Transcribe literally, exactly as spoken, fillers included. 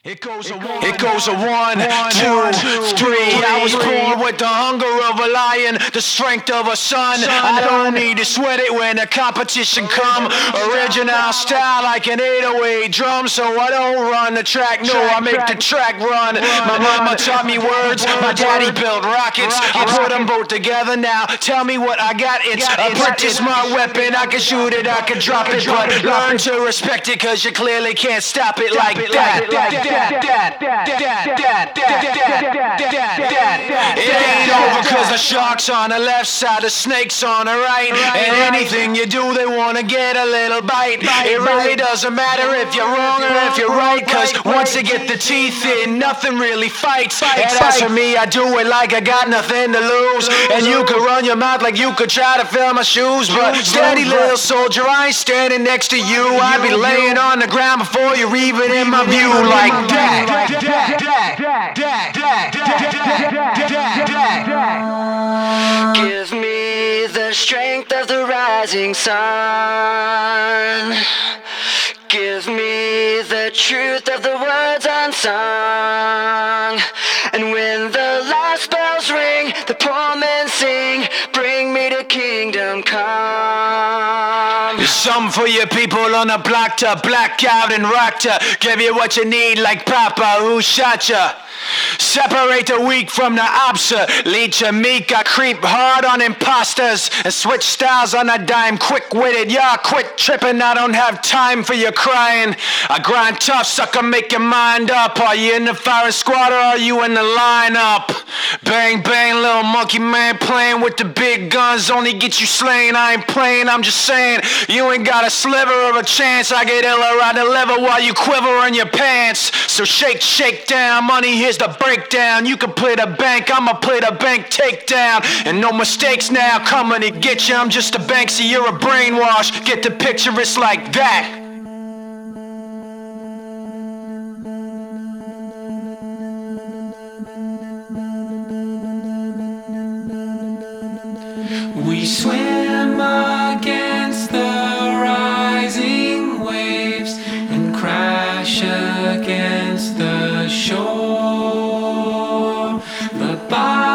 It goes a one, it goes a one, two, three. I was born with the hunger of a lion, the strength of a son. I don't need to sweat it when the competition come. Original style like an eight oh eight drum, so I don't run the track. No, I make the track run. My mama taught me words, my daddy built rockets. I put them both together now. Tell me what I got. It's a pretty smart weapon. I can shoot it, I can drop it, but learn to respect it, cause you clearly can't stop it like that. It ain't over cause the shark's on the left side, the snake's on the right, and anything you do they wanna get a little bite. It really doesn't matter if you're wrong or if you're right, cause once you get the teeth in, nothing really fights. And as for me, I do it like I got nothing to lose, and you could run your mouth like you could try to fill my shoes, but steady little soldier, I ain't standing next to you. I'd be laying on the ground before you're even in my view like that. Give me the strength of the rising sun. Give me the truth of the words unsung. And when the last bells ring, the poor men sing, bring me to kingdom come. Some for your people on the block to black out and rock to give you what you need like Papa who shot ya. Separate the weak from the obsolete. You meek, I creep hard on imposters and switch styles on a dime. Quick-witted, y'all quit tripping. I don't have time for your crying. I grind tough, sucker, make your mind up. Are you in the firing squad or are you in the lineup? Bang, bang, little monkey man playing with the big guns only get you slain. I ain't playing, I'm just saying you ain't got a sliver of a chance. I get iller, I deliver while you quiver in your pants. So shake, shake down, money here's the breakdown. You can play the bank, I'ma play the bank takedown. And no mistakes now coming to get you. I'm just a Banksy, you're a brainwash. Get the picture, it's like that. We swim against the rising waves and crash against the shore. The body